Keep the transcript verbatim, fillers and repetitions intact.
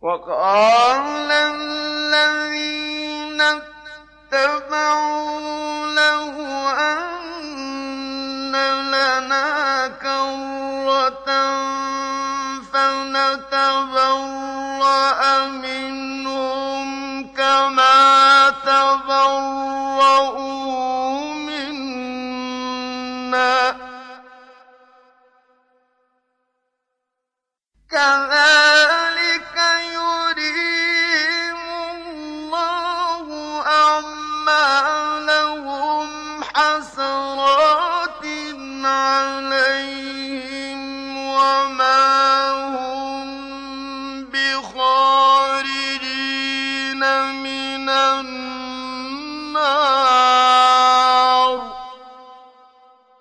وقال الذين اتبعوا له أن لنا كرة فنتبرأ منهم كما تبرؤوا منا كذلك يريهم الله أعمالهم حسرات عليهم